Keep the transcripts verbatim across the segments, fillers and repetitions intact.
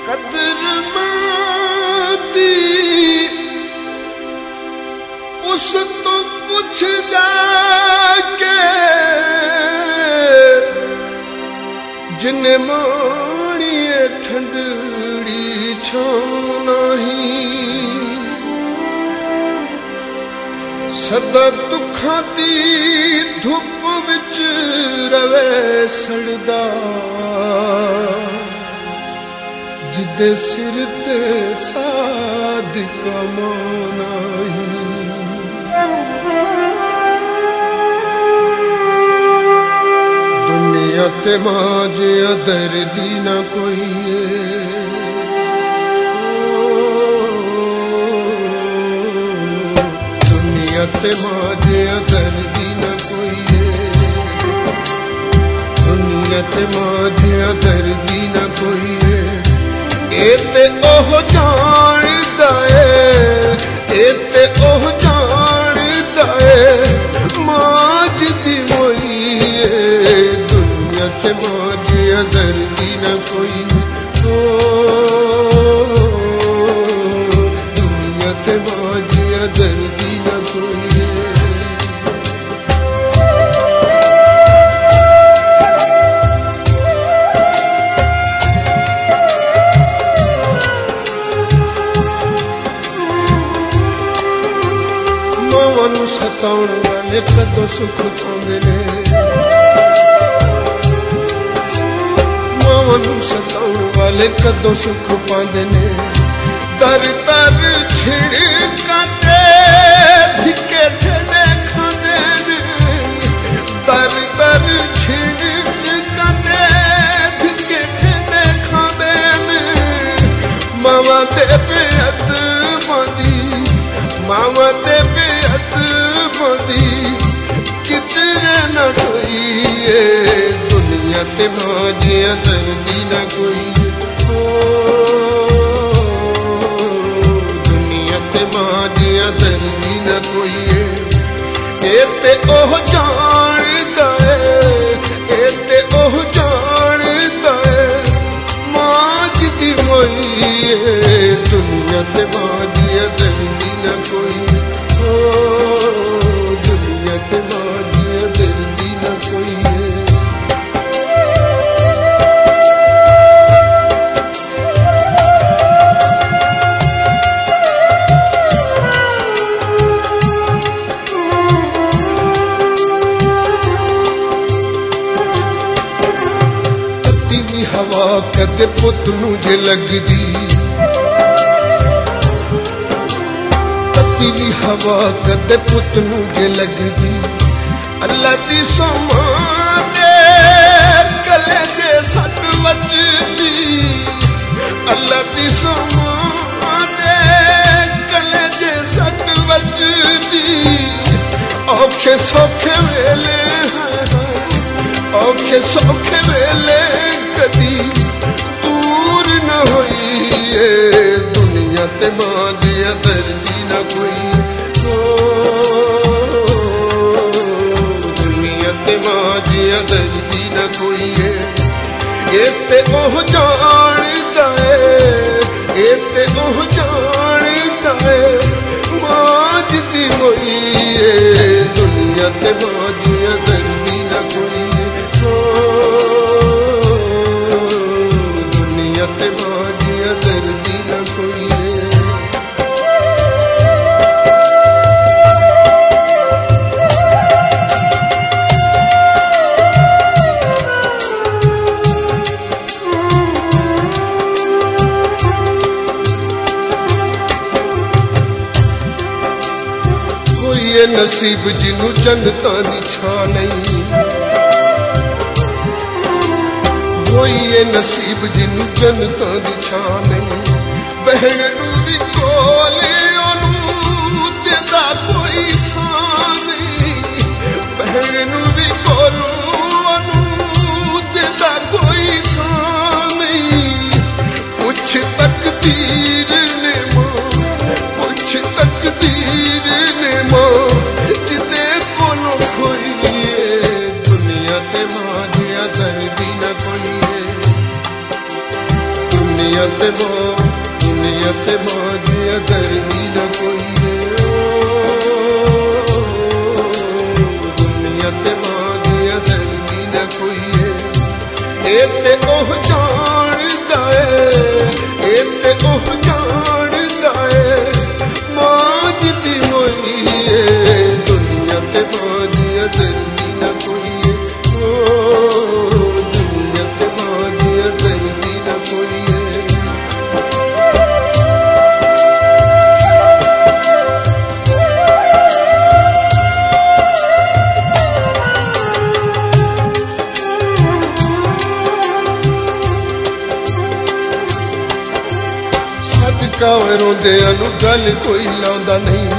कदर मादी उस तो पूछ जाके जिन्हें माणिए ठंडड़ी छानाही सदा दुखां दी धुप विच रवे सड़दा जिदे सिर ते सादिका मानाही दुनिया ते माजे दर्दी ना कोई है दुनिया ते माजे दर्दी ना कोई है दुनिया ते माजे दर्दी ना कोई है एते ओह जानदा है एते ओह जानदा है माज दी मोई है दुनिया ते माजे दर्दी ना कोई ओ दुनिया ते माजे दर्दी ना कोई सताउण वाले कदों सुख पाउंदे ने मावां नूं सताउण वाले कदों सुख पाउंदे ने दर दर छिड़कां ते धिक्के ठेडे खांदे ने दर दर छिड़कां ते धिक्के ठेडे खांदे ने मावां ते बेअदबां दी मावां ते कितने न कोई दुनिया ते माजिया दर्दी न कोई ओ दुनिया ते माजिया दर्दी न कोई एते ओह जानदा है एते ओह जानदा है माज दी मोई दुनिया ते माजिया दर्दी न कोई ओ दुनिया ते माजिया दर्दी न कोई है अती भी हवा कदे पुत नूं जे लगदी भी हवा कदे पुत नूं जे लगदी अल्लाह दी सोमां दे गले जे सट वजदी अल्लाह दी सोमां दे गले जे सट वजदी औखे सौखे वेले औखे सौखे वेले कदी दूर न होई दुनिया ते माजिया दर्दी न कोई ओ दुनिया ते माजिया दर्दी न कोई है एते ओह जानदा है एते ओह जानदा है माज दी मोई है दुनिया ते माजिया दर्दी न कोई है ओ दुनिया ते माजिया दर्दी न कोई है नसीब जिन्नू जन्नतां दी छां नहीं होई ए नसीब जिन्नू जन्नतां दी छां नहीं बहन नू भी कोले ओनू देदा कोई थां नहीं बहन नू भी कोलू ओनू देदा कोई थां नहीं पुछ तकदीर ने मां पुछ तकदीर ने मां जिदे कोलों खोई दुनिया ते माजिया दर्दी न कोई दुनिया दुनिया ते मां दुनिया ते मां जिया दर्दी न कोई दुनिया ते मां जिया दर्दी न कोई ए ते ओह जानदा ए ए ते ओह जानदा ए मां जिदी होई दुनिया ते मां जिया दर्दी न कोई दुनिया ते मां जिया दर्दी न कोई कावे रोंदे अनु गल कोई लाउंदा नहीं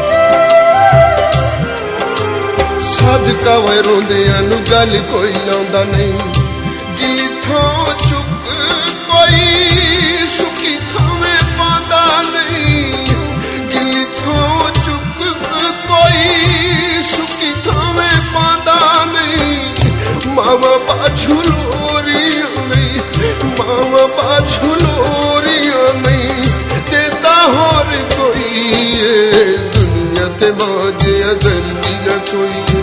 साधका वे रोंदे अनु गल कोई लाउंदा नहीं गिली थां चुक कोई सुखी थावे पांदा नहीं गिली थां चुक कोई सुखी थावे पांदा नहीं मावा बाछू लोरियां नहीं मावा बाछू लोरियां नहीं होर कोई दुनिया ते मां जिया दर्दी न कोई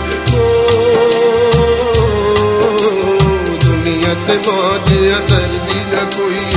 दुनिया ते मां जिया दर्दी न कोई